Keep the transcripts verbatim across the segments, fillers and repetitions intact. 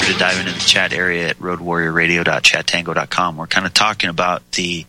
free to dive into the chat area at road warrior radio dot chat tango dot com. We're kind of talking about the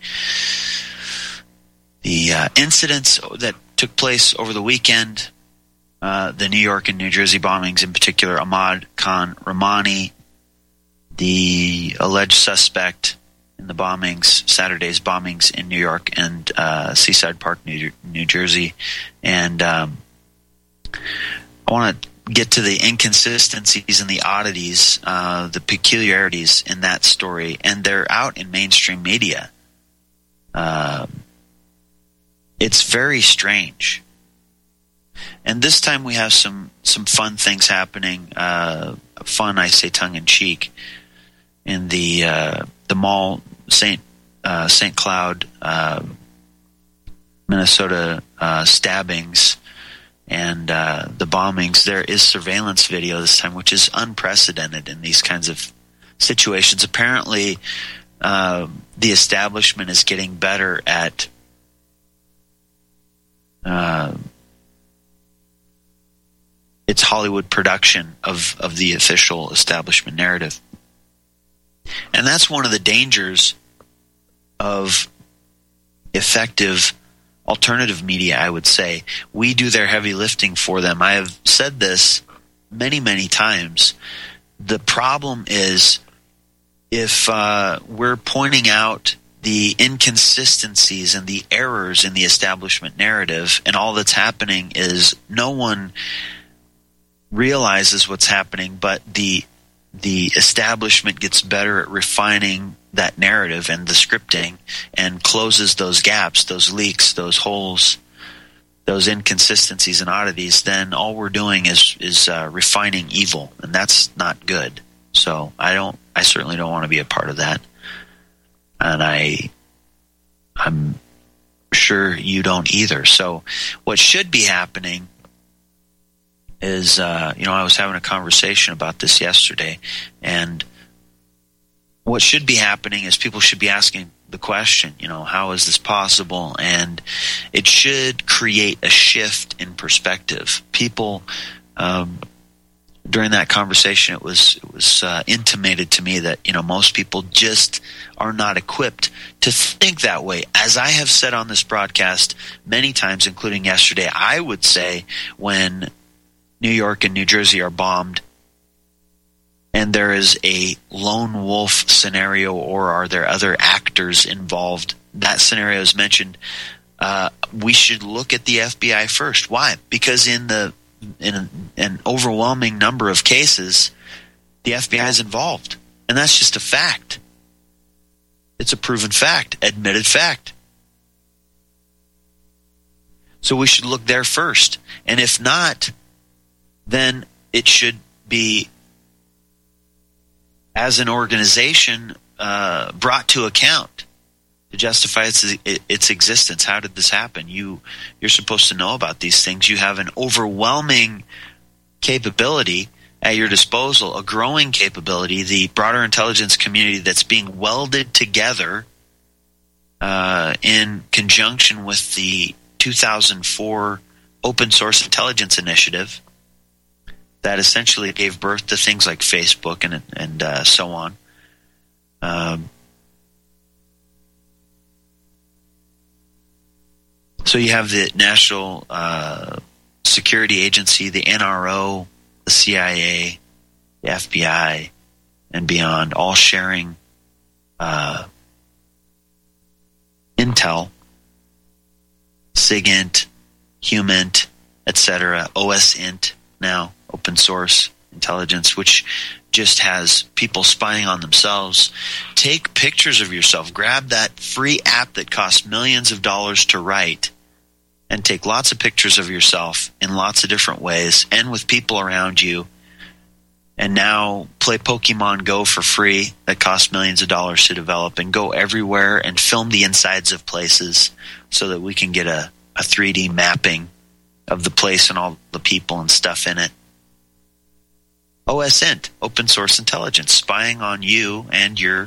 the uh, incidents that took place over the weekend, uh, the New York and New Jersey bombings, in particular, Ahmad Khan Rahmani, the alleged suspect in the bombings, Saturday's bombings in New York and uh, Seaside Park, New, New Jersey. And um, I want to get to the inconsistencies and the oddities, uh, the peculiarities in that story, and they're out in mainstream media. Uh, it's very strange. And this time we have some, some fun things happening. Uh, fun, I say tongue-in-cheek, in the uh, the mall, Saint uh, Saint Cloud, uh, Minnesota uh, stabbings and uh, the bombings. There is surveillance video this time, which is unprecedented in these kinds of situations. Apparently, uh, the establishment is getting better at uh, its Hollywood production of, of the official establishment narrative. And that's one of the dangers of effective alternative media, I would say. We do their heavy lifting for them. I have said this many, many times. The problem is if uh, we're pointing out the inconsistencies and the errors in the establishment narrative, and all that's happening is no one realizes what's happening, but the the establishment gets better at refining that narrative and the scripting and closes those gaps, those leaks, those holes, those inconsistencies and oddities, then all we're doing is is uh, refining evil, and that's not good. So I don't, I certainly don't want to be a part of that, and I, I'm sure you don't either. So what should be happening is, uh, you know, I was having a conversation about this yesterday, and what should be happening is people should be asking the question, you know, how is this possible? And it should create a shift in perspective. People, um, during that conversation, it was it was uh, intimated to me that, you know, most people just are not equipped to think that way. As I have said on this broadcast many times, including yesterday, I would say when New York and New Jersey are bombed and there is a lone wolf scenario, or are there other actors involved, that scenario is mentioned, uh, we should look at the F B I first. Why? Because in the in a, an overwhelming number of cases, the F B I is involved, and that's just a fact. It's a proven fact, admitted fact. So we should look there first, and if not, then it should be, as an organization, uh, brought to account to justify its its existence. How did this happen? You you're supposed to know about these things. You have an overwhelming capability at your disposal, a growing capability, the broader intelligence community that's being welded together uh, in conjunction with the two thousand four Open Source Intelligence Initiative that essentially gave birth to things like Facebook and and uh, so on. Um, so you have the National uh, Security Agency, the N R O, the C I A, the F B I, and beyond, all sharing uh, intel, SIGINT, HUMINT, et cetera, OSINT now, open source intelligence, which just has people spying on themselves. Take pictures of yourself. Grab that free app that costs millions of dollars to write and take lots of pictures of yourself in lots of different ways and with people around you. And now play Pokemon Go for free that costs millions of dollars to develop, and go everywhere and film the insides of places so that we can get a, a three D mapping of the place and all the people and stuff in it. OSINT, open source intelligence, spying on you and your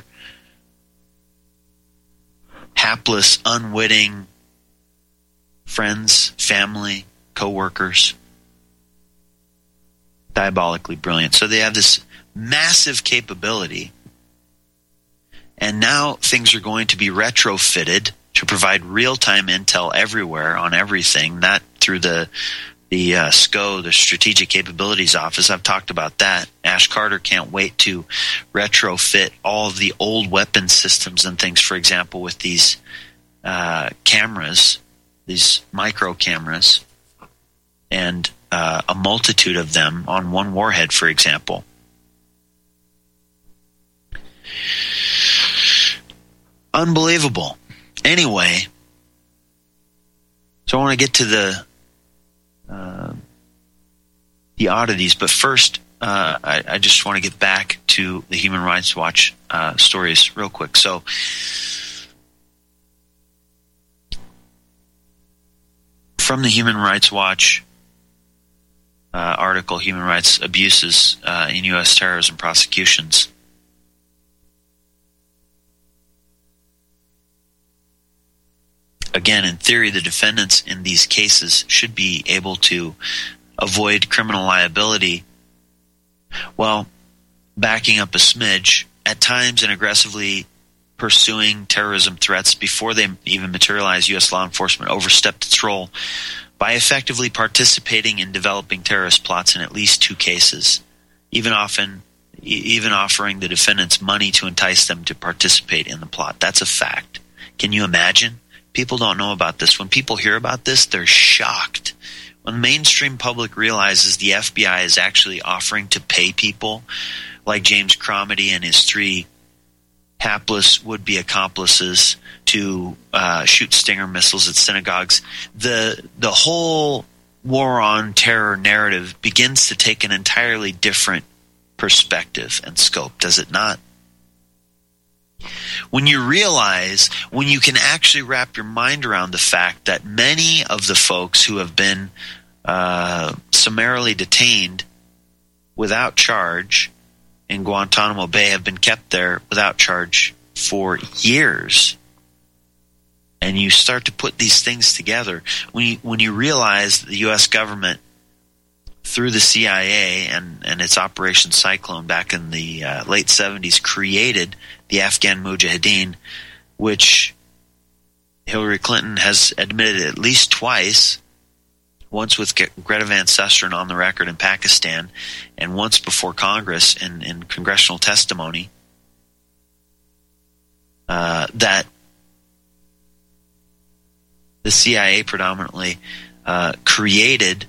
hapless, unwitting friends, family, coworkers. Diabolically brilliant. So they have this massive capability, and now things are going to be retrofitted to provide real-time intel everywhere on everything, not through the the uh, S C O, the Strategic Capabilities Office. I've talked about that. Ash Carter can't wait to retrofit all of the old weapon systems and things, for example, with these uh, cameras, these micro cameras, and uh, a multitude of them on one warhead, for example. Unbelievable. Anyway, so I want to get to the uh, the oddities, but first, uh, I, I just want to get back to the Human Rights Watch uh, stories real quick. So, from the Human Rights Watch uh, article, Human Rights Abuses uh, in U S Terrorism Prosecutions. Again, in theory, the defendants in these cases should be able to avoid criminal liability. Well, backing up a smidge, at times and aggressively pursuing terrorism threats before they even materialize, U S law enforcement overstepped its role by effectively participating in developing terrorist plots in at least two cases, even often even offering the defendants money to entice them to participate in the plot. That's a fact. Can you imagine? People don't know about this. When people hear about this, they're shocked. When the mainstream public realizes the F B I is actually offering to pay people like James Cromedy and his three hapless would-be accomplices to uh, shoot Stinger missiles at synagogues, the the whole war on terror narrative begins to take an entirely different perspective and scope, does it not? When you realize, when you can actually wrap your mind around the fact that many of the folks who have been uh, summarily detained without charge in Guantanamo Bay have been kept there without charge for years, and you start to put these things together, when you, when you realize the U S government, through the C I A and, and its Operation Cyclone back in the uh, late seventies, created the Afghan Mujahideen, which Hillary Clinton has admitted at least twice, once with Greta Van Susteren on the record in Pakistan, and once before Congress in, in congressional testimony, uh, that the C I A predominantly uh, created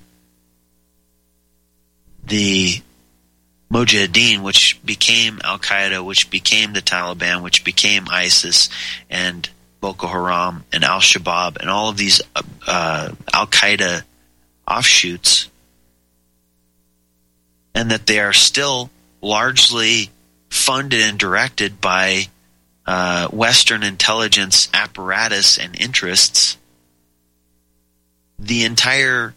the Mujahideen, which became Al-Qaeda, which became the Taliban, which became ISIS and Boko Haram and Al-Shabaab and all of these uh, uh, Al-Qaeda offshoots, and that they are still largely funded and directed by uh, Western intelligence apparatus and interests. The entire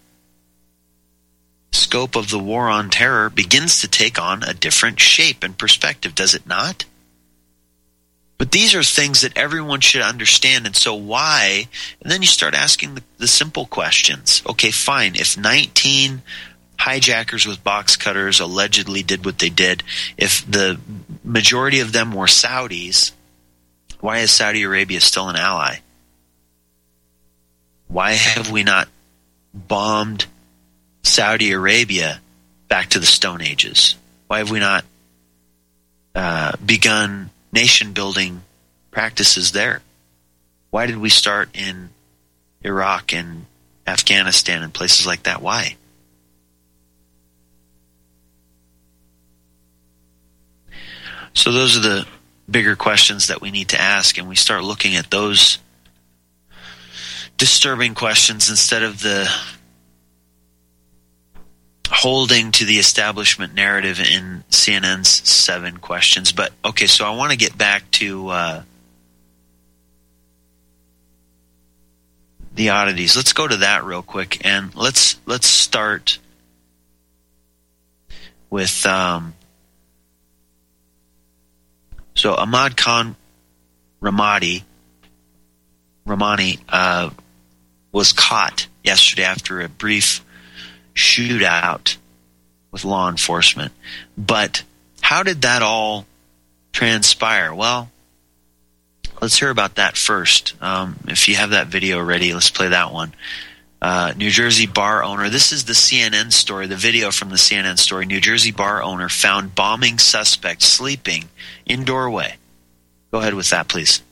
scope of the war on terror begins to take on a different shape and perspective, does it not? But these are things that everyone should understand, and so why? And then you start asking the, the simple questions. Okay, fine. If nineteen hijackers with box cutters allegedly did what they did, if the majority of them were Saudis, why is Saudi Arabia still an ally? Why have we not bombed Saudi Arabia back to the Stone Ages? Why have we not uh, begun nation-building practices there? Why did we start in Iraq and Afghanistan and places like that? Why? So those are the bigger questions that we need to ask, and we start looking at those disturbing questions instead of the holding to the establishment narrative in C N N's seven questions. But okay, so I want to get back to uh, the oddities. Let's go to that real quick, and let's let's start with um, so Ahmad Khan Ramadi Ramani uh, was caught yesterday after a brief shootout with law enforcement. But how did that all transpire? Well, let's hear about that first. Um, if you have that video ready, let's play that one. Uh, New Jersey bar owner. This is the C N N story, the video from the C N N story. New Jersey bar owner found bombing suspect sleeping in doorway. Go ahead with that, please.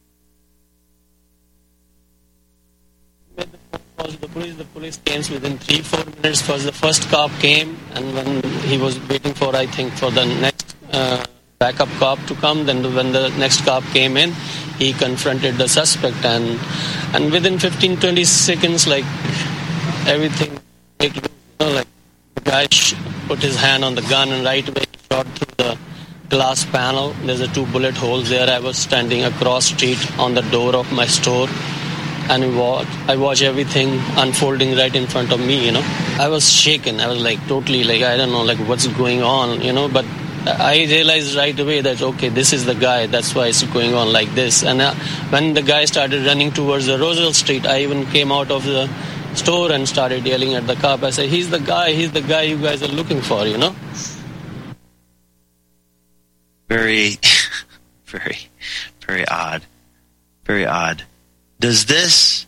The police, the police came within three, four minutes. First, the first cop came, and when he was waiting for, I think, for the next uh, backup cop to come, then when the next cop came in, he confronted the suspect, and and within fifteen, twenty seconds, like everything, like, you know, like the guy put his hand on the gun and right away shot through the glass panel. There's a two bullet holes there. I was standing across street on the door of my store. And I watch, I watch everything unfolding right in front of me, you know. I was shaken. I was like totally like, I don't know, like what's going on, you know. But I realized right away that, okay, this is the guy. That's why it's going on like this. And uh, when the guy started running towards the Roosevelt Street, I even came out of the store and started yelling at the cop. I said, he's the guy. He's the guy you guys are looking for, you know. Very, very, very odd. Very odd. Does this,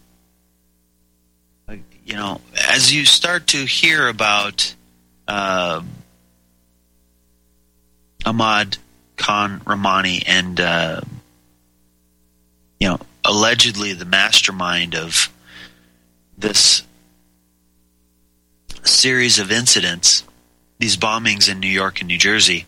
you know, as you start to hear about uh, Ahmad Khan Rahmani and, uh, you know, allegedly the mastermind of this series of incidents, these bombings in New York and New Jersey,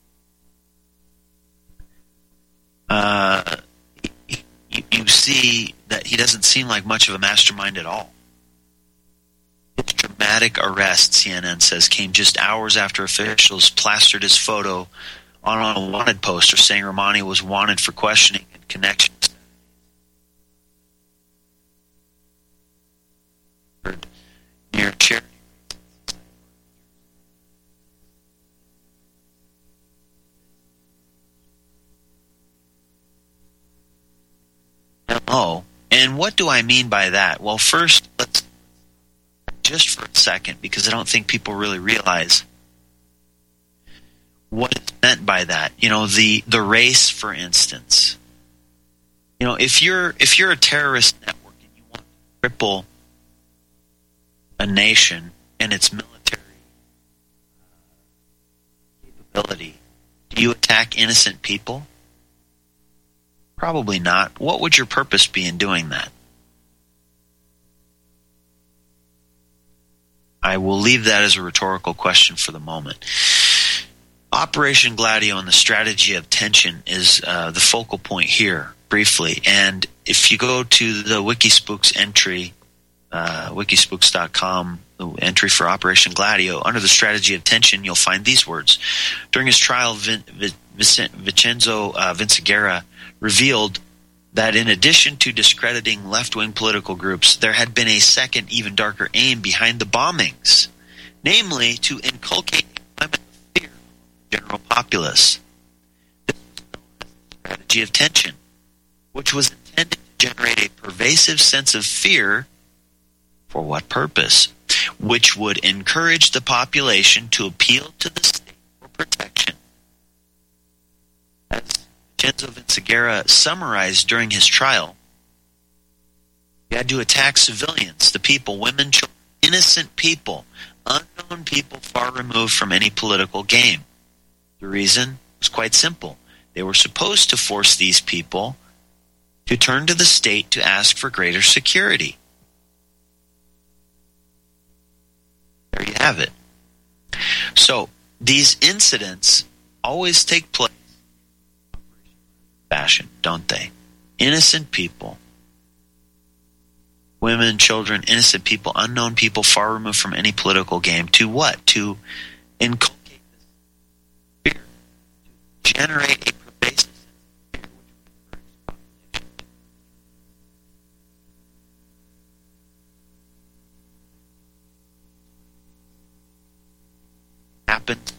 uh, you, you see that he doesn't seem like much of a mastermind at all. His dramatic arrest, C N N says, came just hours after officials plastered his photo on a wanted poster saying Rahmani was wanted for questioning and connections. Near charity. Oh, and what do I mean by that? Well, first, let's just for a second, because I don't think people really realize what is meant by that. You know, the the race, for instance. You know, if you're if you're a terrorist network and you want to cripple a nation and its military capability, do you attack innocent people? Probably not. What would your purpose be in doing that? I will leave that as a rhetorical question for the moment. Operation Gladio and the strategy of tension is uh, the focal point here, briefly. And if you go to the Wikispooks entry, uh, wikispooks dot com, the entry for Operation Gladio, under the strategy of tension, you'll find these words. During his trial, Vin- Vin- Vincenzo uh, Vinciguerra revealed that in addition to discrediting left-wing political groups, there had been a second, even darker aim behind the bombings, namely to inculcate a climate of fear among the general populace. This was known as the strategy of tension, which was intended to generate a pervasive sense of fear. For what purpose? Which would encourage the population to appeal to the state for protection. As Vincenzo Vinciguerra summarized during his trial, he had to attack civilians, the people, women, children, innocent people, unknown people far removed from any political game. The reason was quite simple. They were supposed to force these people to turn to the state to ask for greater security. There you have it. So these incidents always take place in fashion, don't they? Innocent people, women, children, innocent people, unknown people far removed from any political game. To what? To inculcate this fear, to generate a pervasive sense of fear, which would encourage population. Happened.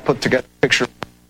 put together a picture.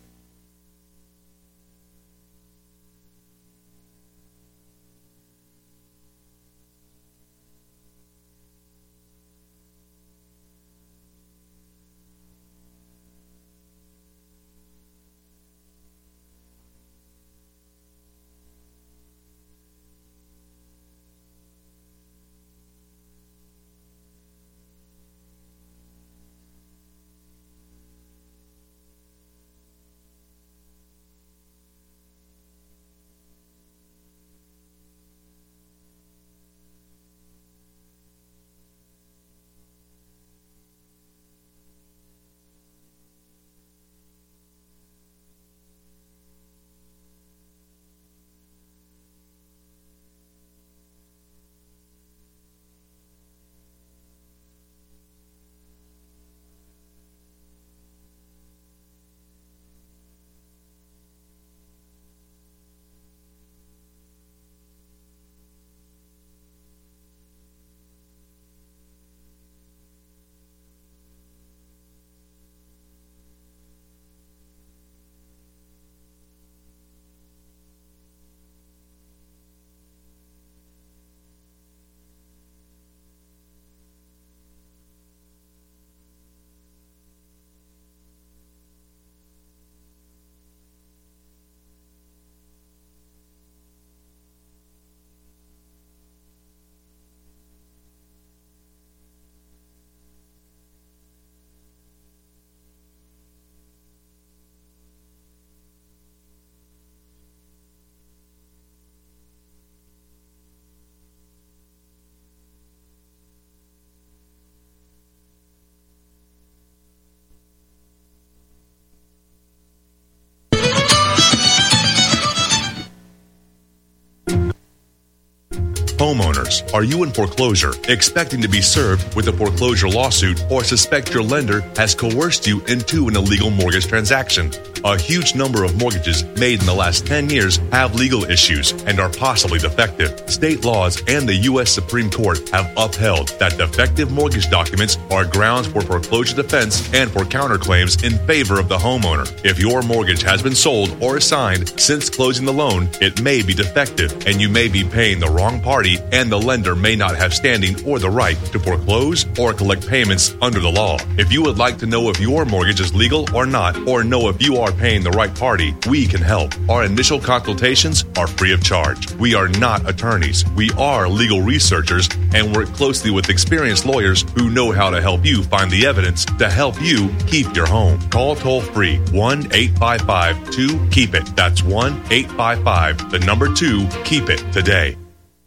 Homeowners, are you in foreclosure, expecting to be served with a foreclosure lawsuit, or suspect your lender has coerced you into an illegal mortgage transaction? A huge number of mortgages made in the last ten years have legal issues and are possibly defective. State laws and the U S Supreme Court have upheld that defective mortgage documents are grounds for foreclosure defense and for counterclaims in favor of the homeowner. If your mortgage has been sold or assigned since closing the loan, it may be defective and you may be paying the wrong party, and the lender may not have standing or the right to foreclose or collect payments under the law. If you would like to know if your mortgage is legal or not, or know if you are paying the right party, we can help. Our initial consultations are free of charge. We are not attorneys. We are legal researchers and work closely with experienced lawyers who know how to help you find the evidence to help you keep your home. Call toll free one eight five five two keep it. That's one eight five five, the number two, keep it today.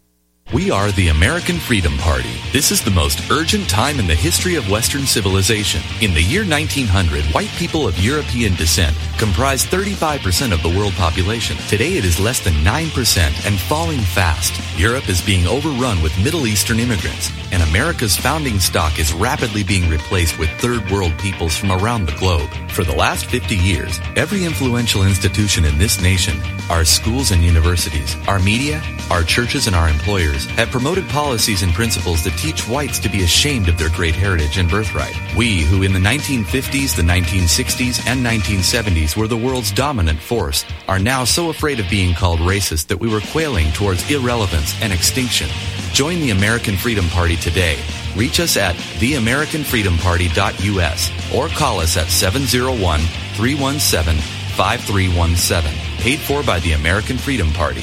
We are the American Freedom Party. This is the most urgent time in the history of Western civilization. In the year nineteen hundred, white people of European descent comprised thirty-five percent of the world population. Today it is less than nine percent and falling fast. Europe is being overrun with Middle Eastern immigrants, and America's founding stock is rapidly being replaced with third world peoples from around the globe. For the last fifty years, every influential institution in this nation, our schools and universities, our media, our churches and our employers, have promoted policies and principles that teach whites to be ashamed of their great heritage and birthright. We, who in the nineteen fifties, the nineteen sixties, and nineteen seventies were the world's dominant force, are now so afraid of being called racist that we were quailing towards irrelevance and extinction. Join the American Freedom Party today. Reach us at the american freedom party dot u s or call us at seven oh one, three one seven, five three one seven. Paid for by the American Freedom Party.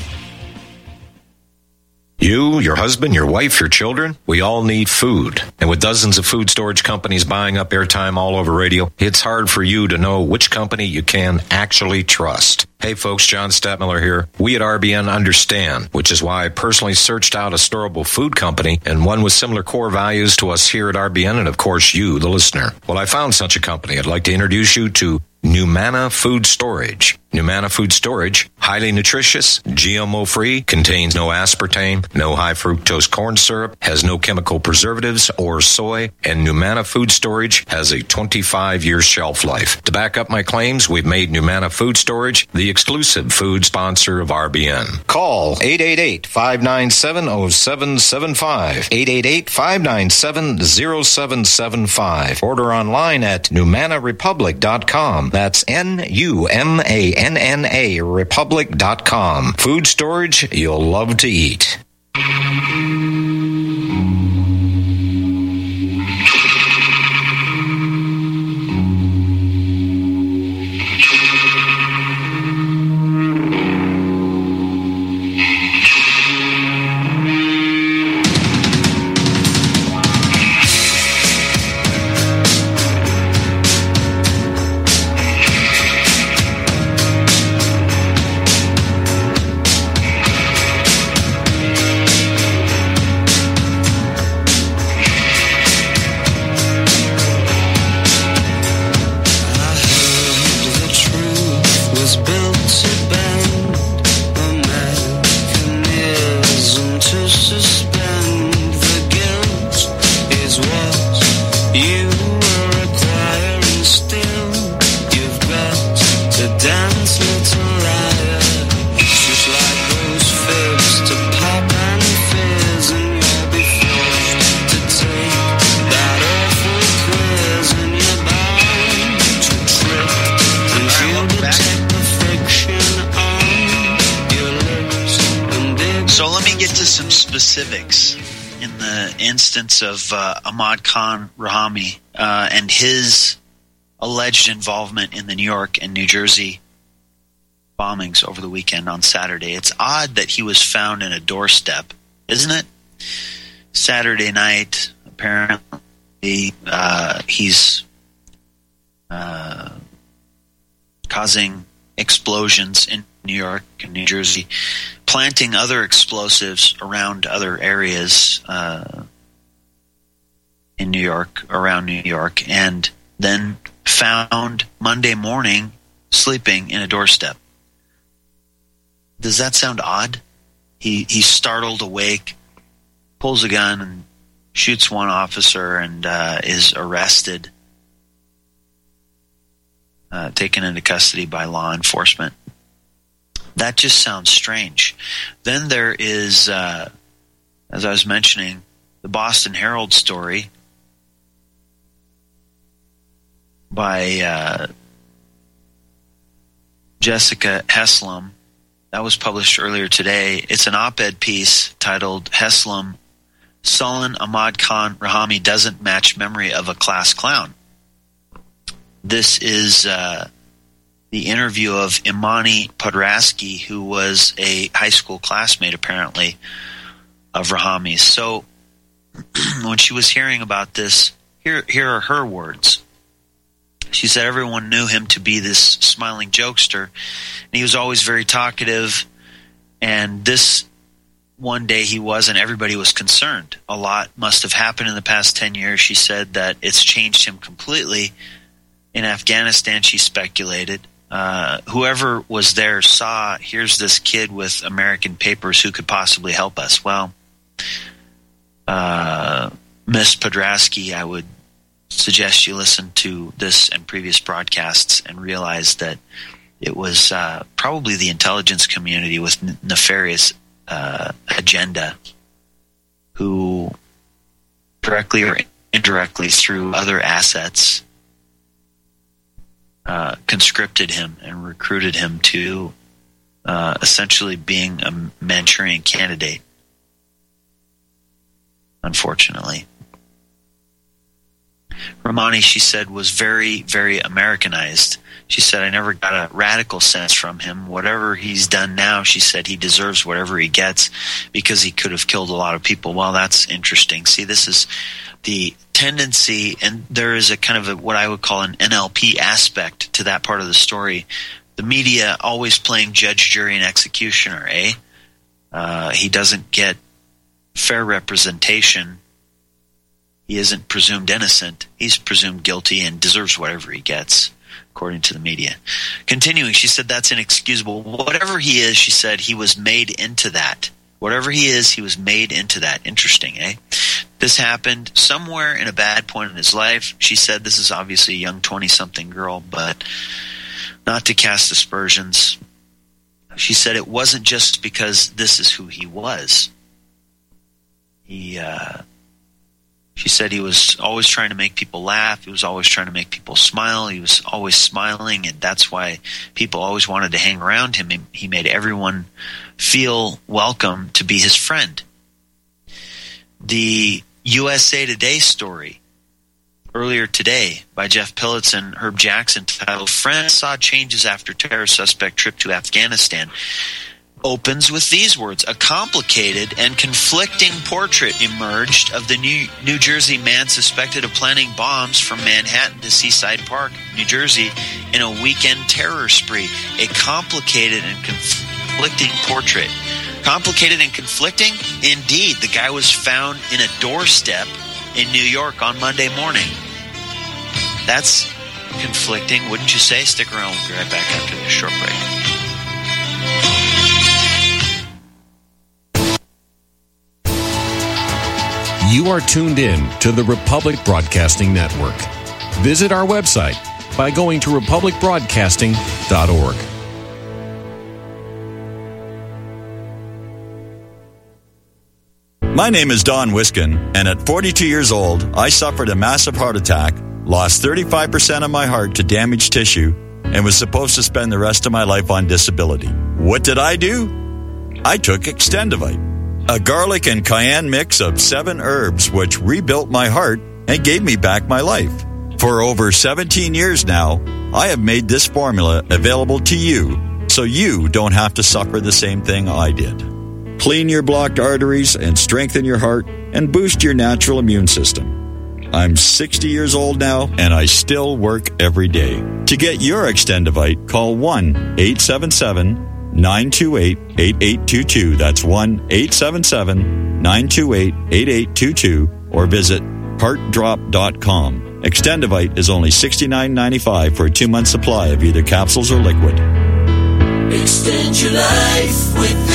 You, your husband, your wife, your children, we all need food. And with dozens of food storage companies buying up airtime all over radio, it's hard for you to know which company you can actually trust. Hey folks, John Stadtmiller here. We at R B N understand, which is why I personally searched out a storable food company and one with similar core values to us here at R B N and of course you, the listener. Well, I found such a company. I'd like to introduce you to Numana Food Storage. Numana Food Storage, highly nutritious, G M O-free, contains no aspartame, no high-fructose corn syrup, has no chemical preservatives or soy, and Numana Food Storage has a twenty-five year shelf life. To back up my claims, we've made Numana Food Storage the exclusive food sponsor of R B N. Call eight eight eight, five nine seven, zero seven seven five, eight eight eight, five nine seven, zero seven seven five. Order online at numana republic dot com. That's N U M A N N A republic dot com. Food storage you'll love to eat. Of uh, Ahmad Khan Rahami uh, and his alleged involvement in the New York and New Jersey bombings over the weekend on Saturday. It's odd that he was found in a doorstep, isn't it? Saturday night, apparently, uh, he's uh, causing explosions in New York and New Jersey, planting other explosives around other areas uh in New York, around New York, and then found Monday morning sleeping in a doorstep. Does that sound odd? He he's startled awake, pulls a gun and shoots one officer and uh, is arrested, uh, taken into custody by law enforcement. That just sounds strange. Then there is, uh, as I was mentioning, the Boston Herald story by uh, Jessica Heslam. That was published earlier today. It's an op-ed piece titled Heslam, Sullen Ahmad Khan Rahami Doesn't Match Memory of a Class Clown. This is uh, the interview of Imani Podrasky, who was a high school classmate, apparently, of Rahami's. So when she was hearing about this, here, here are her words. She said everyone knew him to be this smiling jokester, and he was always very talkative, and this one day he wasn't. Everybody was concerned. A lot must have happened in the past ten years. She said that it's changed him completely. In Afghanistan, she speculated, uh, whoever was there saw, here's this kid with American papers who could possibly help us. Well, uh, Miss Podrasky, I would suggest you listen to this and previous broadcasts and realize that it was uh, probably the intelligence community with n- nefarious uh, agenda who directly or indirectly through other assets uh, conscripted him and recruited him to uh, essentially being a Manchurian candidate, unfortunately. Rahami, she said, was very, very Americanized. She said, I never got a radical sense from him. Whatever he's done now, she said, he deserves whatever he gets because he could have killed a lot of people. Well, that's interesting. See, this is the tendency, and there is a kind of a, what I would call an N L P aspect to that part of the story. The media always playing judge, jury, and executioner, eh? Uh, he doesn't get fair representation. He isn't presumed innocent. He's presumed guilty and deserves whatever he gets. according to the media. Continuing, she said that's inexcusable. Whatever he is, she said, he was made into that. Whatever he is, he was made into that. Interesting, eh? This happened somewhere in a bad point in his life. She said this is obviously a young twenty-something girl, but not to cast aspersions. She said it wasn't just because this is who he was. He, uh, she said he was always trying to make people laugh. He was always trying to make people smile. He was always smiling, and that's why people always wanted to hang around him. He made everyone feel welcome to be his friend. The U S A Today story earlier today by Jeff Pillitz and Herb Jackson titled "France Saw Changes After Terror Suspect Trip to Afghanistan" opens with these words: "A complicated and conflicting portrait emerged of the New, New Jersey man suspected of planning bombs from Manhattan to Seaside Park, New Jersey, in a weekend terror spree. A complicated and conflicting portrait." Complicated and conflicting? Indeed. The guy was found in a doorstep in New York on Monday morning. That's conflicting, wouldn't you say? Stick around. We'll be right back after this short break. You are tuned in to the Republic Broadcasting Network. Visit our website by going to republic broadcasting dot org. My name is Don Wiskin, and at forty-two years old, I suffered a massive heart attack, lost thirty-five percent of my heart to damaged tissue, and was supposed to spend the rest of my life on disability. What did I do? I took Extendivite, a garlic and cayenne mix of seven herbs which rebuilt my heart and gave me back my life. For over seventeen years now, I have made this formula available to you so you don't have to suffer the same thing I did. Clean your blocked arteries and strengthen your heart and boost your natural immune system. I'm sixty years old now, and I still work every day. To get your Extendivite, call one eight seven seven, nine two eight, eight eight two two. That's one eight seven seven, nine two eight, eight eight two two, or visit heart drop dot com. Extendivite is only sixty-nine ninety-five for a two-month supply of either capsules or liquid. Extend your life with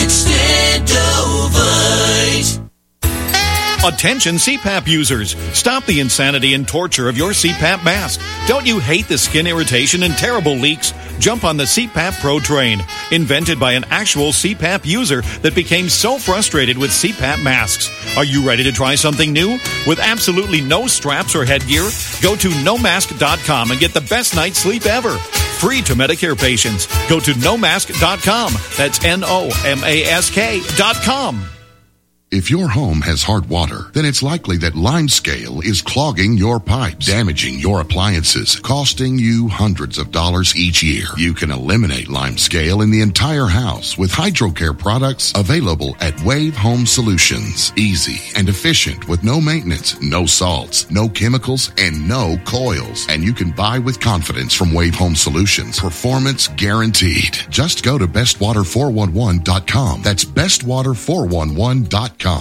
Extendovite. Attention C PAP users. Stop the insanity and torture of your C PAP mask. Don't you hate the skin irritation and terrible leaks? Jump on the C PAP Pro train. Invented by an actual C PAP user that became so frustrated with C PAP masks. Are you ready to try something new? With absolutely no straps or headgear? Go to no mask dot com and get the best night's sleep ever. Free to Medicare patients. Go to no mask dot com. That's N O M A S K dot com. If your home has hard water, then it's likely that Limescale is clogging your pipes, damaging your appliances, costing you hundreds of dollars each year. You can eliminate Limescale in the entire house with HydroCare products available at Wave Home Solutions. Easy and efficient with no maintenance, no salts, no chemicals, and no coils. And you can buy with confidence from Wave Home Solutions. Performance guaranteed. Just go to best water four one one dot com. That's best water four one one dot com.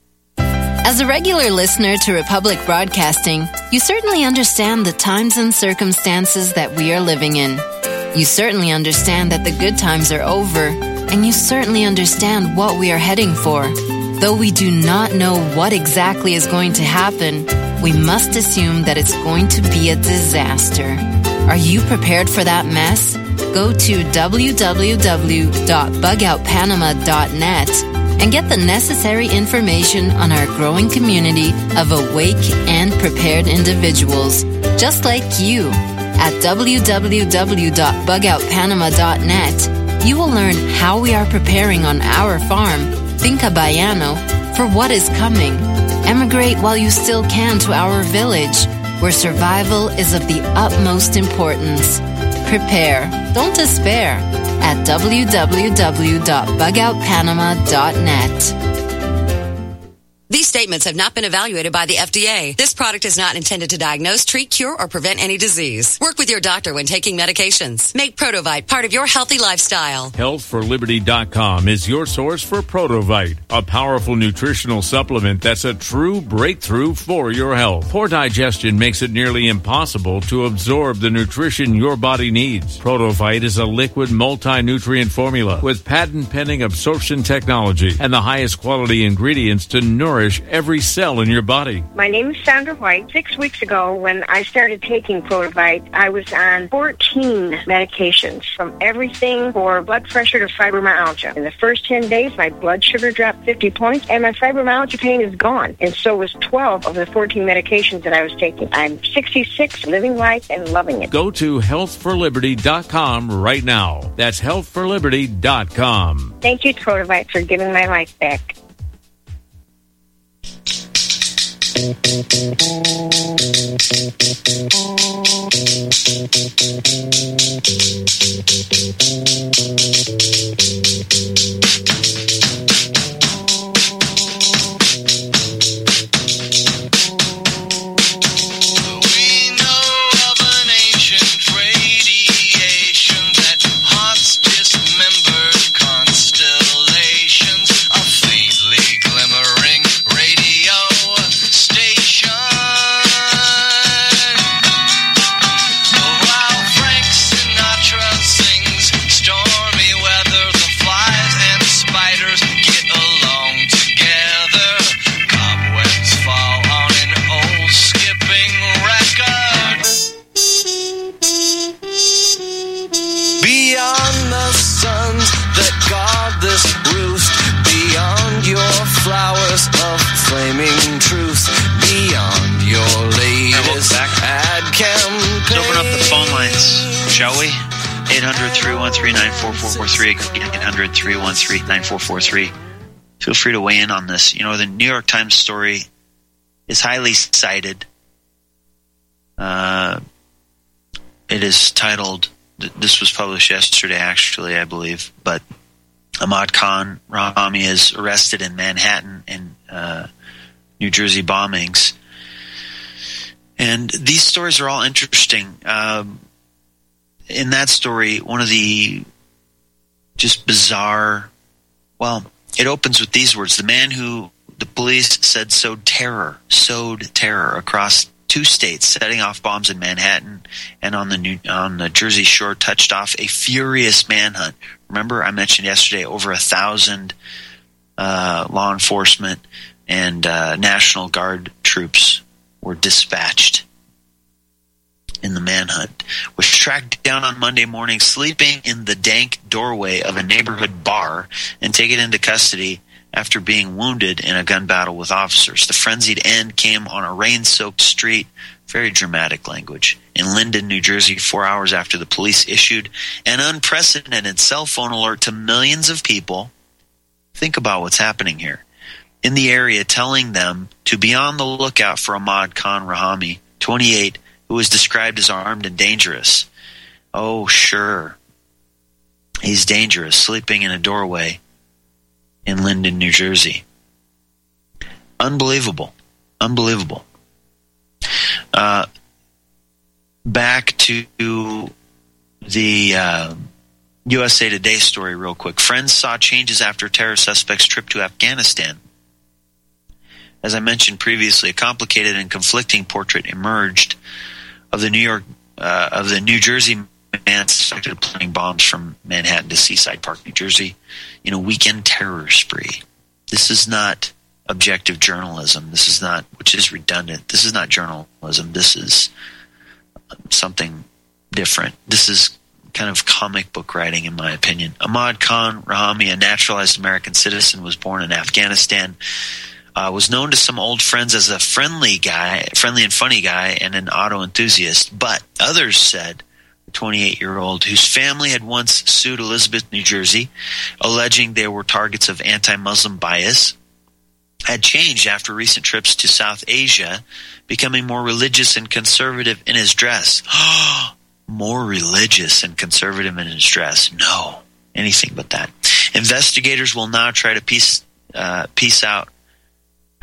As a regular listener to Republic Broadcasting, you certainly understand the times and circumstances that we are living in. You certainly understand that the good times are over, and you certainly understand what we are heading for. Though we do not know what exactly is going to happen, we must assume that it's going to be a disaster. Are you prepared for that mess? Go to w w w dot bug out panama dot net and get the necessary information on our growing community of awake and prepared individuals, just like you. At w w w dot bug out panama dot net, you will learn how we are preparing on our farm, Finca Baiano, for what is coming. Emigrate while you still can to our village, where survival is of the utmost importance. Prepare, don't despair, at w w w dot bug out panama dot net. These statements have not been evaluated by the F D A. This product is not intended to diagnose, treat, cure, or prevent any disease. Work with your doctor when taking medications. Make Protovite part of your healthy lifestyle. health for liberty dot com is your source for Protovite, a powerful nutritional supplement that's a true breakthrough for your health. Poor digestion makes it nearly impossible to absorb the nutrition your body needs. Protovite is a liquid multi-nutrient formula with patent-pending absorption technology and the highest quality ingredients to nourish every cell in your body. My name is Sandra White. Six weeks ago, when I started taking Protovite, I was on fourteen medications, from everything for blood pressure to fibromyalgia. In the first ten days, my blood sugar dropped fifty points, and my fibromyalgia pain is gone. And so was twelve of the fourteen medications that I was taking. I'm sixty-six, living life and loving it. Go to health for liberty dot com right now. That's health for liberty dot com. Thank you, Protovite, for giving my life back. nine four four three, eight hundred, three one three, nine four four three. Feel free to weigh in on this. You know, the New York Times story is highly cited. Uh, it is titled, this was published yesterday actually, I believe, but Ahmad Khan Rahami is arrested in Manhattan in uh, New Jersey bombings. And these stories are all interesting. Um, in that story, one of the just bizarre, well, it opens with these words. The man who the police said sowed terror, sowed terror across two states, setting off bombs in Manhattan and on the New, on the Jersey Shore, touched off a furious manhunt. Remember, I mentioned yesterday over a thousand uh, law enforcement and uh, National Guard troops were dispatched in the manhunt, was tracked down on Monday morning, sleeping in the dank doorway of a neighborhood bar, and taken into custody after being wounded in a gun battle with officers. The frenzied end came on a rain-soaked street, very dramatic language, in Linden, New Jersey, four hours after the police issued an unprecedented cell phone alert to millions of people. Think about what's happening here. In the area, telling them to be on the lookout for Ahmad Khan Rahami, twenty-eight, who was described as armed and dangerous. Oh, sure. He's dangerous, sleeping in a doorway in Linden, New Jersey. Unbelievable. Unbelievable. Uh, back to the uh, U S A Today story real quick. Friends saw changes after terror suspects' trip to Afghanistan. As I mentioned previously, a complicated and conflicting portrait emerged of the New York, uh, of the New Jersey man suspected of planting bombs from Manhattan to Seaside Park, New Jersey, in a weekend terror spree. This is not objective journalism. This is not, which is redundant. This is not journalism. This is something different. This is kind of comic book writing, in my opinion. Ahmad Khan Rahami, a naturalized American citizen, was born in Afghanistan. Uh, was known to some old friends as a friendly guy, friendly and funny guy, and an auto enthusiast. But others said the twenty-eight-year-old, whose family had once sued Elizabeth, New Jersey, alleging they were targets of anti-Muslim bias, had changed after recent trips to South Asia, becoming more religious and conservative in his dress. More religious and conservative in his dress. No, anything but that. Investigators will now try to piece, uh, piece out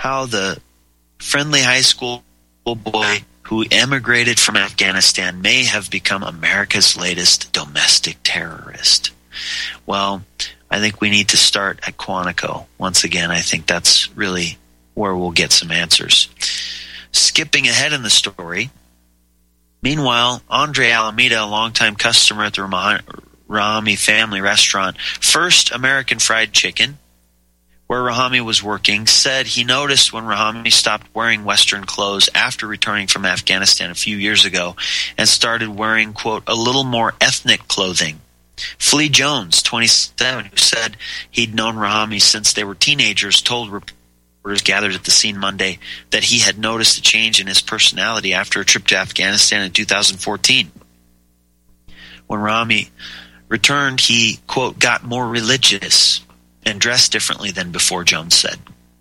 how the friendly high school boy who emigrated from Afghanistan may have become America's latest domestic terrorist. Well, I think we need to start at Quantico. Once again, I think that's really where we'll get some answers. Skipping ahead in the story, meanwhile, Andre Alameda, a longtime customer at the Rahami family restaurant, First American Fried Chicken, where Rahami was working, said he noticed when Rahami stopped wearing Western clothes after returning from Afghanistan a few years ago and started wearing, quote, a little more ethnic clothing. Flea Jones, twenty-seven, who said he'd known Rahami since they were teenagers, told reporters gathered at the scene Monday that he had noticed a change in his personality after a trip to Afghanistan in two thousand fourteen. When Rahami returned, he, quote, got more religious and dressed differently than before, Jones said.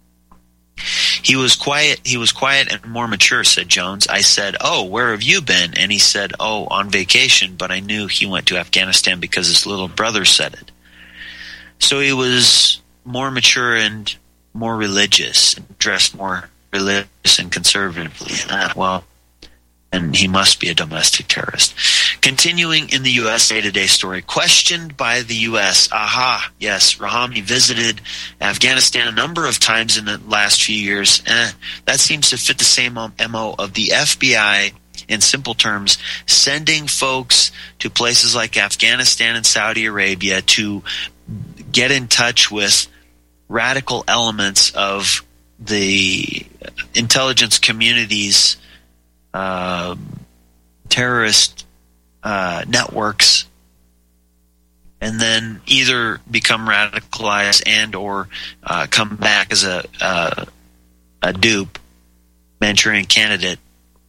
He was quiet, he was quiet and more mature, said Jones. I said, oh, where have you been? And he said, oh, on vacation, but I knew he went to Afghanistan because his little brother said it. So he was more mature and more religious, and dressed more religious and conservatively. Ah, well, and he must be a domestic terrorist. Continuing in the U S Day-to-Day story, questioned by the U S Aha, yes, Rahami visited Afghanistan a number of times in the last few years. Eh, that seems to fit the same M O of the F B I, in simple terms, sending folks to places like Afghanistan and Saudi Arabia to get in touch with radical elements of the intelligence community's uh, terrorist uh, networks, and then either become radicalized and or uh, come back as a uh, a dupe, Manchurian candidate,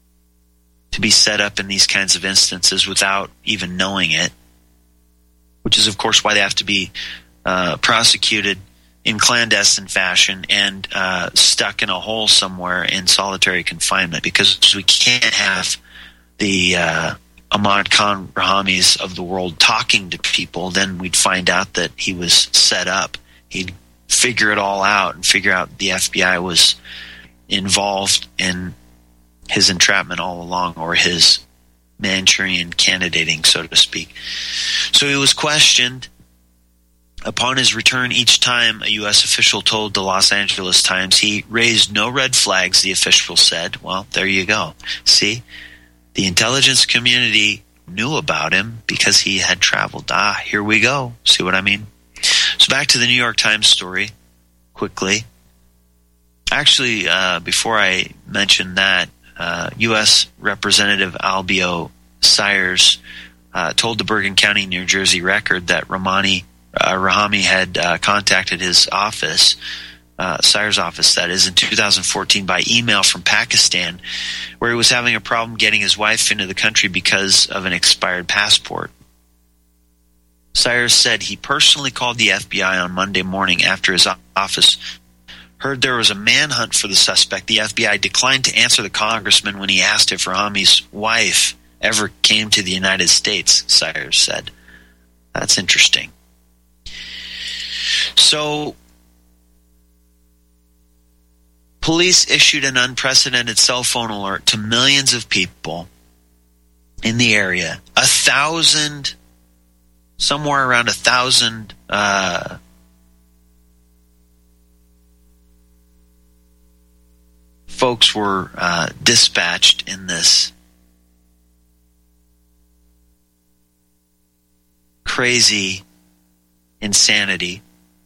to be set up in these kinds of instances without even knowing it, which is, of course, why they have to be uh, prosecuted in clandestine fashion and uh, stuck in a hole somewhere in solitary confinement, because we can't have the uh, Ahmad Khan Rahamis of the world talking to people. Then we'd find out that he was set up. He'd figure it all out and figure out the F B I was involved in his entrapment all along, or his Manchurian candidating, so to speak. So he was questioned. Upon his return each time, a U S official told the Los Angeles Times he raised no red flags, the official said. Well, there you go. See, the intelligence community knew about him because he had traveled. Ah, here we go. See what I mean? So back to the New York Times story, quickly. Actually, uh, before I mention that, uh, U S Representative Albio Sires uh, told the Bergen County, New Jersey Record that Rahami Uh, Rahami had uh, contacted his office, uh, Sire's office, that is, in two thousand fourteen by email from Pakistan, where he was having a problem getting his wife into the country because of an expired passport. Sire said he personally called the F B I on Monday morning after his office heard there was a manhunt for the suspect. The F B I declined to answer the congressman when he asked if Rahami's wife ever came to the United States, Sire said. That's interesting. So, police issued an unprecedented cell phone alert to millions of people in the area. A thousand, somewhere around a thousand uh, folks were uh, dispatched in this crazy insanity.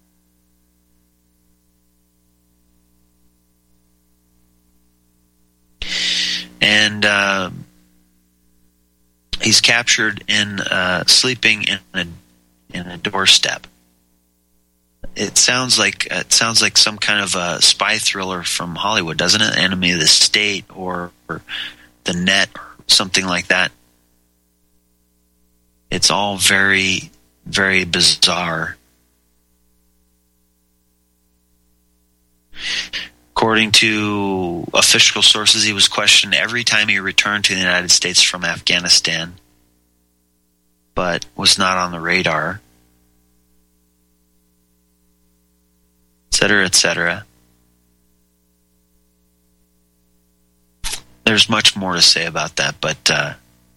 And uh, he's captured in uh, sleeping in a in a doorstep. It sounds like it sounds like some kind of a spy thriller from Hollywood, doesn't it? Enemy of the State or, or The Net or something like that. It's all very, very bizarre. According to official sources, he was questioned every time he returned to the United States from Afghanistan, but was not on the radar, et cetera, et cetera. there's much more to say about that, but uh,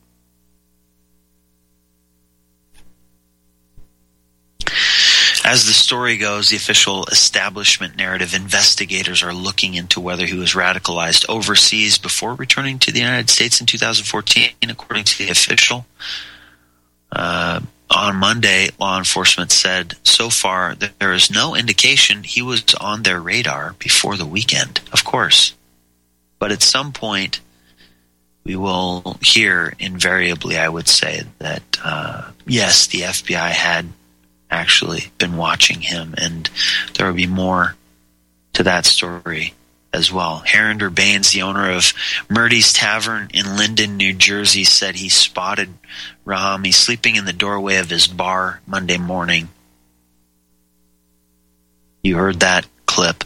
as the story goes, the official establishment narrative, investigators are looking into whether he was radicalized overseas before returning to the United States in two thousand fourteen, according to the official. Uh, on Monday, law enforcement said so far that there is no indication he was on their radar before the weekend, of course. But at some point, we will hear invariably, I would say, that uh, yes, the F B I had actually been watching him, and there will be more to that story as well. Harinder Baines, the owner of Murdy's Tavern in Linden, New Jersey, said he spotted Rahami sleeping in the doorway of his bar Monday morning. You heard that clip.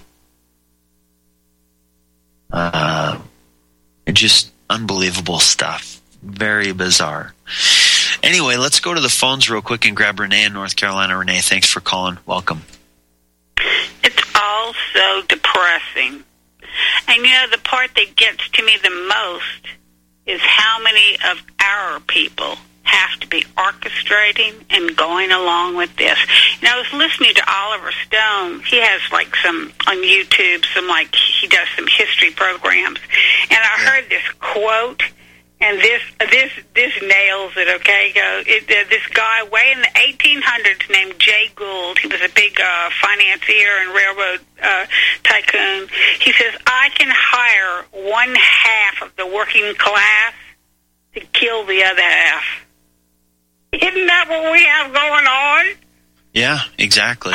Uh, just unbelievable stuff. Very bizarre. Anyway, let's go to the phones real quick and grab Renee in North Carolina. Renee, thanks for calling. Welcome. It's all so depressing. And you know, the part that gets to me the most is how many of our people have to be orchestrating and going along with this. You know, I was listening to Oliver Stone. He has like some, on YouTube, some like, he does some history programs. And I yeah. heard this quote, and this this this nails it, okay? Go, it, uh, this guy way in the eighteen hundreds named Jay Gould, he was a big uh, financier and railroad uh, tycoon. He says, I can hire one half of the working class to kill the other half. Isn't that what we have going on? Yeah, exactly.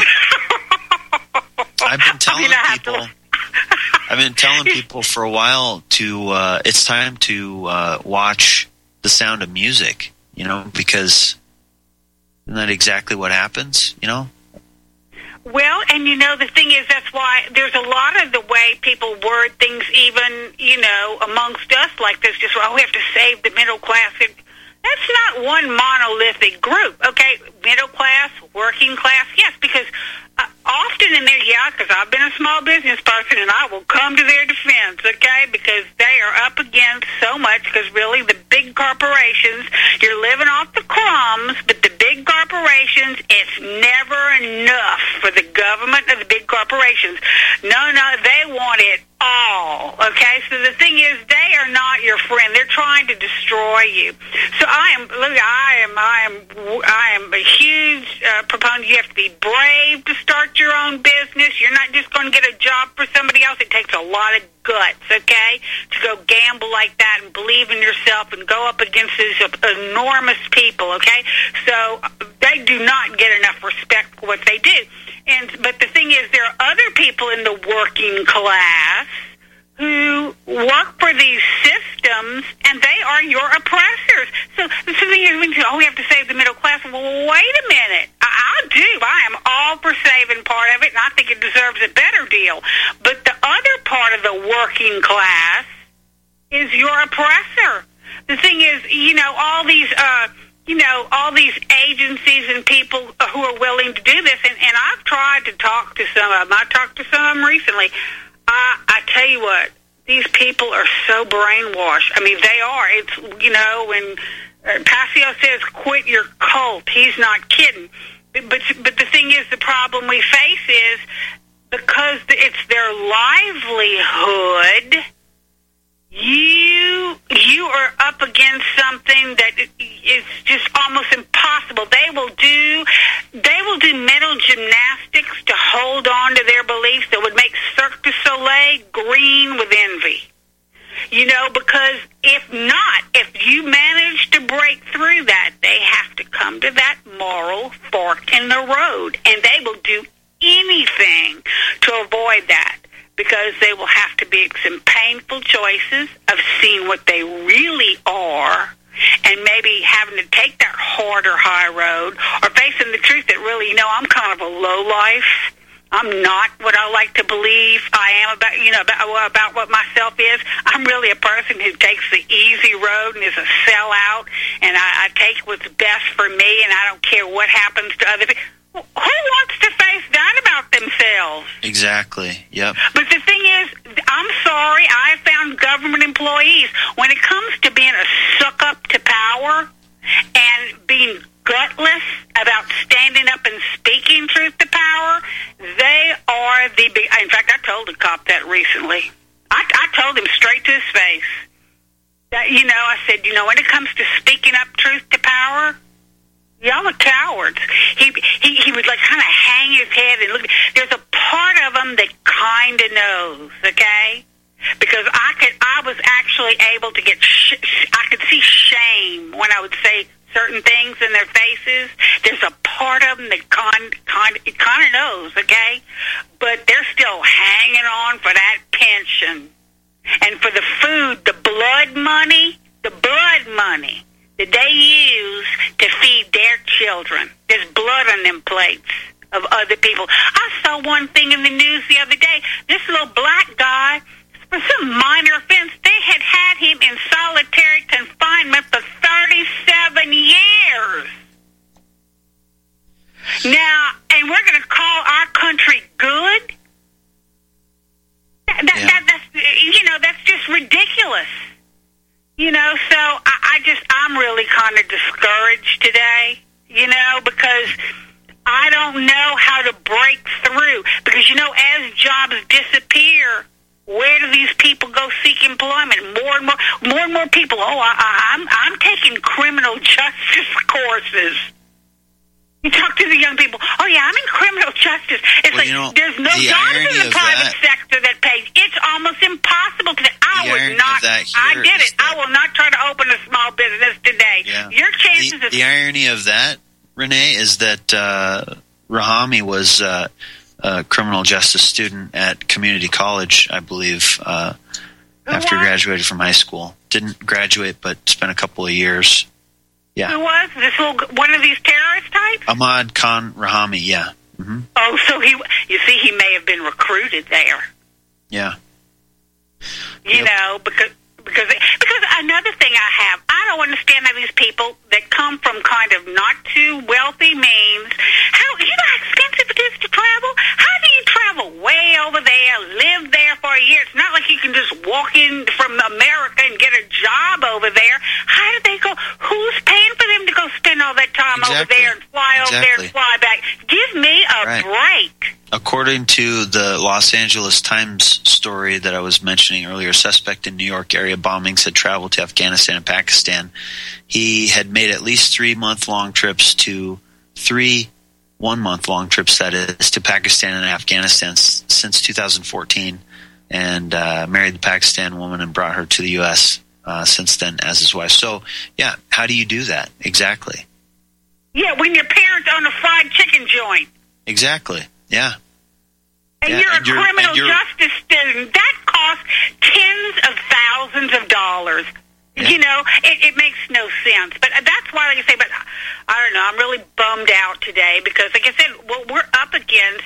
I've been telling I mean, people... To... I've been telling people for a while to uh, it's time to uh, watch The Sound of Music, you know, because isn't that exactly what happens, you know? Well, and you know, the thing is, that's why there's a lot of the way people word things, even, you know, amongst us like this, just, oh, we have to save the middle class. It, that's not one monolithic group, okay? Middle class, working class, yes, because uh, often in there, yeah, because I've been a small business person, and I will come to their defense, okay, because they are up against so much, because really the big corporations, you're living off the crumbs, but the big corporations, it's never enough for the government or the big corporations. No, no, they want it all, okay? So the thing is, they are not your friend. They're trying to destroy you. So I am, look, I am, I am, I am a huge uh, proponent. You have to be brave to start your own business. You're not just going to get a job for somebody else. It takes a lot of guts, okay, to go gamble like that and believe in yourself and go up against these enormous people, okay? So they do not get enough respect for what they do. And but the thing is, there are other people in the working class who work for these systems, and they are your oppressors. So the thing is, we say, oh, we have to save the middle class. Well, wait a minute. I, I do. I am all for saving part of it, and I think it deserves a better deal. But the other part of the working class is your oppressor. The thing is, you know, all these... Uh, you know, all these agencies and people who are willing to do this, and, and I've tried to talk to some of them. I talked to some of them recently. I, I tell you what, these people are so brainwashed. I mean, they are. It's, you know, when uh, Passio says, quit your cult, he's not kidding. But, but, but the thing is, the problem we face is, because it's their livelihood, You you are up against something that is just almost impossible. They will do they will do mental gymnastics to hold on to their beliefs that would make Cirque du Soleil green with envy. You know, because if not, if you manage to break through that, they have to come to that moral fork in the road, and they will do anything to avoid that. Because they will have to make some painful choices of seeing what they really are, and maybe having to take that hard or high road, or facing the truth that really, you know, I'm kind of a low life. I'm not what I like to believe I am about, you know, about, about what myself is. I'm really a person who takes the easy road and is a sellout, and I, I take what's best for me, and I don't care what happens to other people. who wants to face that about themselves? Exactly. Yep. But the thing is, I'm sorry, I have found government employees, when it comes to being a suck-up to power and being gutless about standing up and speaking truth to power, they are the big... In fact, I told a cop that recently. I, I told him straight to his face. That, you know, I said, you know, when it comes to speaking up truth to power, y'all are cowards. He he he would like kind of hang his head and look. There's a part of him that kind of knows, okay? Because I could, I was actually able to get, sh- I could see shame when I would say certain things in their faces. There's a part of them that kind, kind, it kind of knows, okay? But they're still hanging on for that pension. And for the food, the blood money, the blood money that they use to feed their children. There's blood on them plates of other people. I saw one thing in the news the other day. This little black guy, for some minor offense, they had had him in solitary confinement for thirty-seven years. Now, and we're going to call our country good? That, that, yeah. that, that's, you know, that's just ridiculous. You know, so I, I just, I'm really kind of discouraged today, you know, because I don't know how to break through. Because, you know, as jobs disappear, where do these people go seek employment? More and more, more and more people, oh, I, I, I'm, I'm taking criminal justice courses. You talk to the young people, oh, yeah, I'm in criminal justice. It's well, like, you know, there's no the jobs in the private that, sector that pays. It's almost impossible to. I would not. I did it. That, I will not try to open a small business today. Yeah. Your chances the, of... The irony of that, Renee, is that uh, Rahami was uh, a criminal justice student at community college, I believe, uh, after was? graduating from high school. Didn't graduate, but spent a couple of years. Yeah. Who was? This little, one of these terrorist types? Ahmad Khan Rahami, yeah. Mm-hmm. Oh, so he, you see, he may have been recruited there. Yeah. You yep. know, because, because, because another thing I have, I don't understand how these people that come from kind of not too wealthy means, how, you know how expensive it is to travel? How do you travel way over there, live there for a year? It's not like you can just walk in from America and get a job over there. How do they go? Who's paying for them to go spend all that time exactly. over there and fly over exactly. there and fly back? Give me a right. break. According to the Los Angeles Times story that I was mentioning earlier, a suspect in New York area bombings had traveled to Afghanistan and Pakistan. He had made at least three month-long trips to three one-month-long trips, that is, to Pakistan and Afghanistan s- since two thousand fourteen, and uh, married the Pakistan woman and brought her to the U S uh, since then as his wife. So, yeah, how do you do that? Exactly. Yeah, when your parents own a fried chicken joint. Exactly. Yeah. And yeah, you're and a you're, criminal you're, justice student. That costs tens of thousands of dollars. Yeah. You know, it, it makes no sense. But that's why, like I say, but I don't know, I'm really bummed out today because, like I said, what we're up against,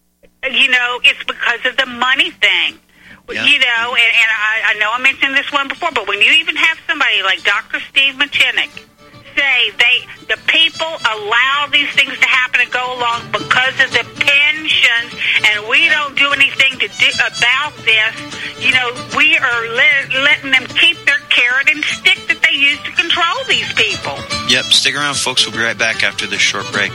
you know, it's because of the money thing. Yeah. You know, and, and I, I know I mentioned this one before, but when you even have somebody like Doctor Steve Machinik say they, the people allow these things to happen and go along because of the pensions, and we don't do anything to do about this. You know, we are let, letting them keep their carrot and stick that they use to control these people. Yep, stick around, folks. We'll be right back after this short break.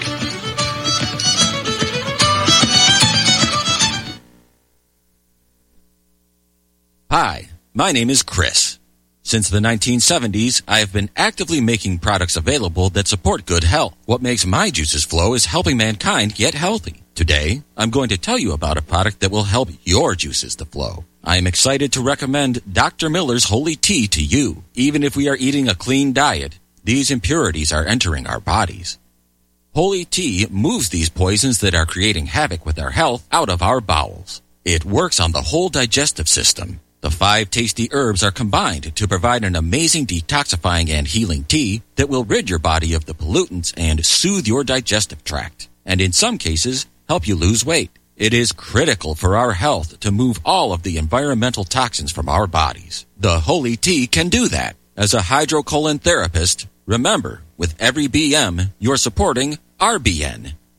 Hi, my name is Chris. Since the nineteen seventies, I have been actively making products available that support good health. What makes my juices flow is helping mankind get healthy. Today, I'm going to tell you about a product that will help your juices to flow. I am excited to recommend Doctor Miller's Holy Tea to you. Even if we are eating a clean diet, these impurities are entering our bodies. Holy Tea moves these poisons that are creating havoc with our health out of our bowels. It works on the whole digestive system. The five tasty herbs are combined to provide an amazing detoxifying and healing tea that will rid your body of the pollutants and soothe your digestive tract, and in some cases, help you lose weight. It is critical for our health to move all of the environmental toxins from our bodies. The Holy Tea can do that. As a hydrocolon therapist, remember, with every B M, you're supporting R B N.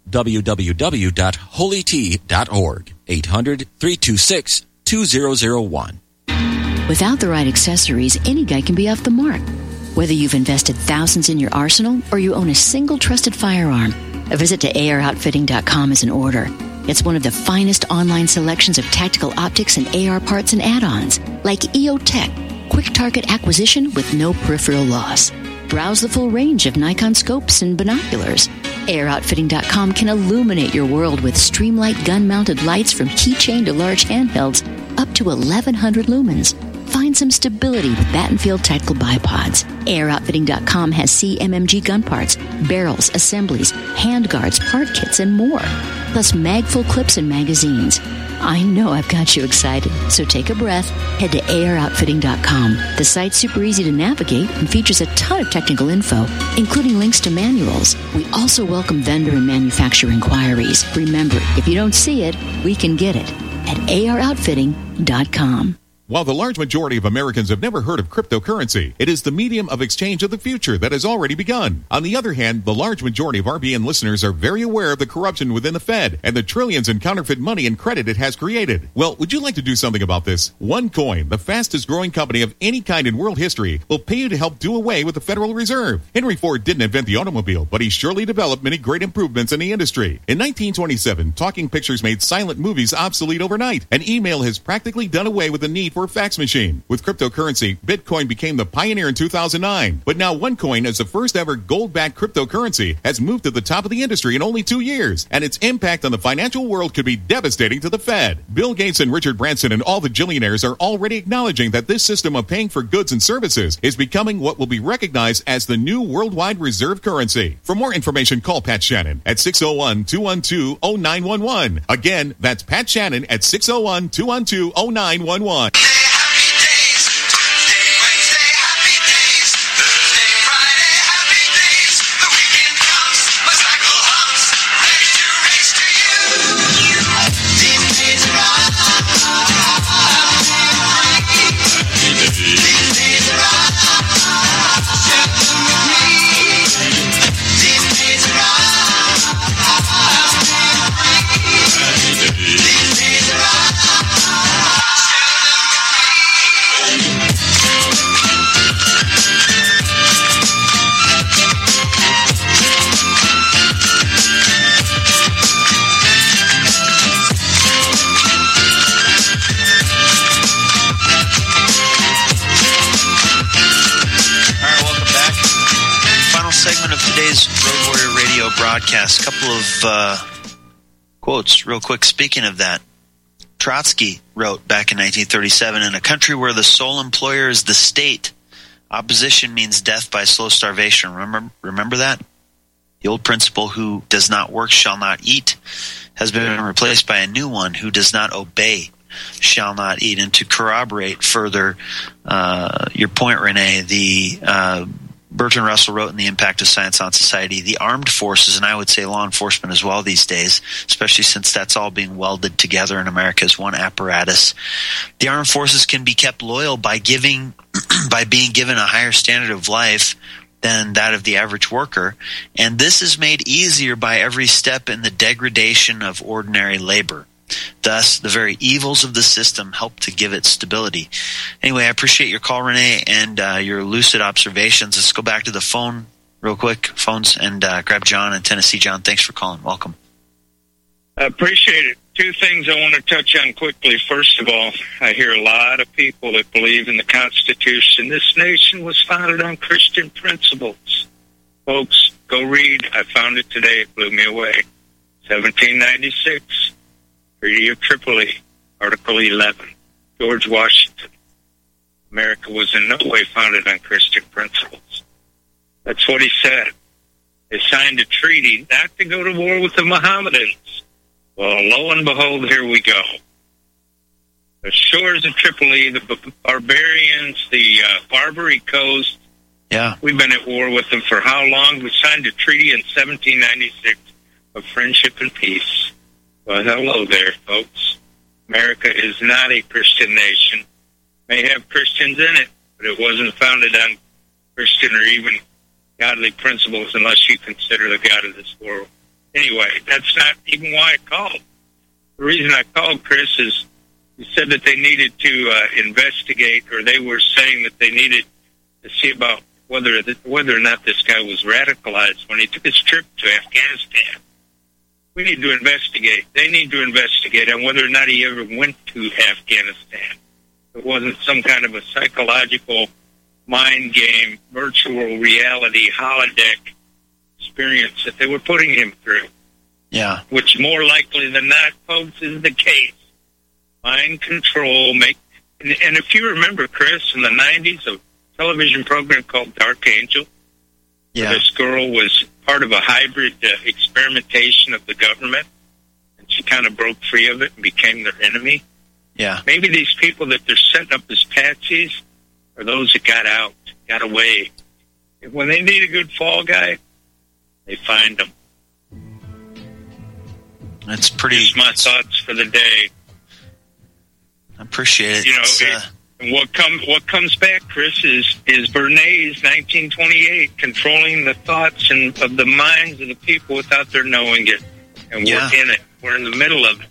w w w dot holy tea dot org. eight hundred, three two six, two zero zero one. Without the right accessories, any guy can be off the mark. Whether you've invested thousands in your arsenal or you own a single trusted firearm, a visit to A R outfitting dot com is in order. It's one of the finest online selections of tactical optics and A R parts and add-ons, like E O Tech, quick target acquisition with no peripheral loss. Browse the full range of Nikon scopes and binoculars. A R outfitting dot com can illuminate your world with Streamlight gun-mounted lights from keychain to large handhelds up to eleven hundred lumens. Find some stability with Battenfield Tactical Bipods. A R outfitting dot com has C M M G gun parts, barrels, assemblies, handguards, part kits, and more. Plus mag-full clips and magazines. I know I've got you excited, so take a breath. Head to A R outfitting dot com. The site's super easy to navigate and features a ton of technical info, including links to manuals. We also welcome vendor and manufacturer inquiries. Remember, if you don't see it, we can get it at A R outfitting dot com. While the large majority of Americans have never heard of cryptocurrency, it is the medium of exchange of the future that has already begun. On the other hand, the large majority of R B N listeners are very aware of the corruption within the Fed and the trillions in counterfeit money and credit it has created. Well, would you like to do something about this? OneCoin, the fastest growing company of any kind in world history, will pay you to help do away with the Federal Reserve. Henry Ford didn't invent the automobile, but he surely developed many great improvements in the industry. In nineteen twenty-seven, talking pictures made silent movies obsolete overnight, and email has practically done away with the need for a fax machine. With cryptocurrency, Bitcoin became the pioneer in two thousand nine. But now OneCoin, as the first ever gold-backed cryptocurrency, has moved to the top of the industry in only two years, and its impact on the financial world could be devastating to the Fed. Bill Gates and Richard Branson and all the billionaires are already acknowledging that this system of paying for goods and services is becoming what will be recognized as the new worldwide reserve currency. For more information, call Pat Shannon at six oh one, two one two, oh nine one one. Again, that's Pat Shannon at six oh one, two one two, oh nine one one. Broadcast. Couple of uh, quotes real quick. Speaking of that, Trotsky wrote back in nineteen thirty-seven, in a country where the sole employer is the state, opposition means death by slow starvation. Remember, remember that? The old principle, who does not work shall not eat, has been replaced by a new one, who does not obey shall not eat. And to corroborate further uh, your point, Renee, the uh, Bertrand Russell wrote in The Impact of Science on Society, the armed forces, and I would say law enforcement as well these days, especially since that's all being welded together in America as one apparatus. The armed forces can be kept loyal by giving, by being given a higher standard of life than that of the average worker, and this is made easier by every step in the degradation of ordinary labor. Thus, the very evils of the system help to give it stability. Anyway, I appreciate your call, Renee, and uh, your lucid observations. Let's go back to the phone real quick, phones, and uh, grab John in Tennessee. John, thanks for calling. Welcome. I appreciate it. Two things I want to touch on quickly. First of all, I hear a lot of people that believe in the Constitution. This nation was founded on Christian principles. Folks, go read. I found it today. It blew me away. seventeen ninety-six. Treaty of Tripoli, Article eleven, George Washington. America was in no way founded on Christian principles. That's what he said. They signed a treaty not to go to war with the Mohammedans. Well, lo and behold, here we go. The shores of Tripoli, the barbarians, the uh, Barbary Coast. Yeah. We've been at war with them for how long? We signed a treaty in seventeen ninety-six of friendship and peace. Well, hello there, folks. America is not a Christian nation. May have Christians in it, but it wasn't founded on Christian or even godly principles unless you consider the God of this world. Anyway, that's not even why I called. The reason I called, Chris, is you said that they needed to uh, investigate, or they were saying that they needed to see about whether whether or not this guy was radicalized when he took his trip to Afghanistan. We need to investigate. They need to investigate on whether or not he ever went to Afghanistan. It wasn't some kind of a psychological mind game, virtual reality, holodeck experience that they were putting him through. Yeah. Which more likely than not, folks, is the case. Mind control. Make and, and if you remember, Chris, in the nineties, a television program called Dark Angel, yeah. where this girl was part of a hybrid uh, experimentation of the government, and she kind of broke free of it and became their enemy. Yeah. Maybe these people that they're setting up as patsies are those that got out, got away. When they need a good fall guy, they find them. That's pretty. Just my thoughts for the day. I appreciate it. You know, uh, it, what comes what comes back, Chris, is is Bernays, nineteen twenty-eight, controlling the thoughts and of the minds of the people without their knowing it, and yeah. we're in it. We're in the middle of it.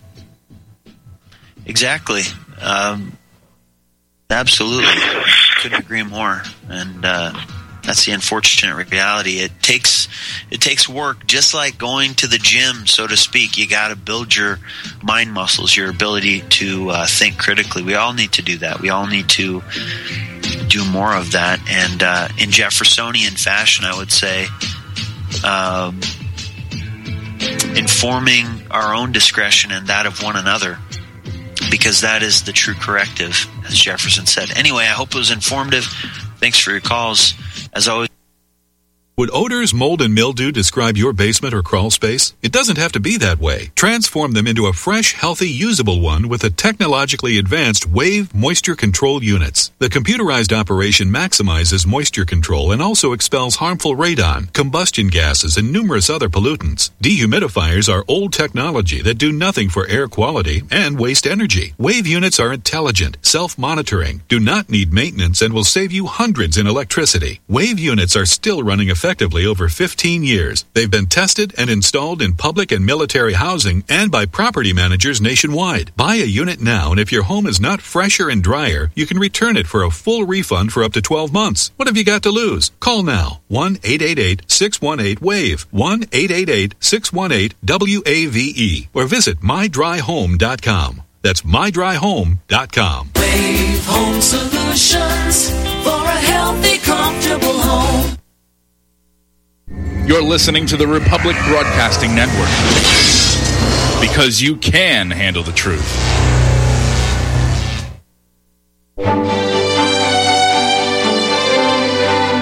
Exactly. Um, absolutely. Couldn't agree more. And uh, that's the unfortunate reality. It takes it takes work, just like going to the gym, so to speak. You got to build your mind muscles, your ability to uh, think critically. We all need to do that. We all need to do more of that. And uh, in Jeffersonian fashion, I would say, um, informing our own discretion and that of one another, because that is the true corrective, as Jefferson said. Anyway, I hope it was informative. Thanks for your calls. As always. Would odors, mold, and mildew describe your basement or crawl space? It doesn't have to be that way. Transform them into a fresh, healthy, usable one with the technologically advanced Wave Moisture Control Units. The computerized operation maximizes moisture control and also expels harmful radon, combustion gases, and numerous other pollutants. Dehumidifiers are old technology that do nothing for air quality and waste energy. Wave units are intelligent, self-monitoring, do not need maintenance, and will save you hundreds in electricity. Wave units are still running effectively. Effectively over fifteen years. They've been tested and installed in public and military housing and by property managers nationwide. Buy a unit now, and if your home is not fresher and drier, you can return it for a full refund for up to twelve months. What have you got to lose? Call now. one eight eight eight, six one eight, WAVE. one eight eight eight, six one eight, W A V E. Or visit my dry home dot com. That's my dry home dot com. Wave Home Solutions for a healthy, comfortable home. You're listening to the Republic Broadcasting Network, because you can handle the truth.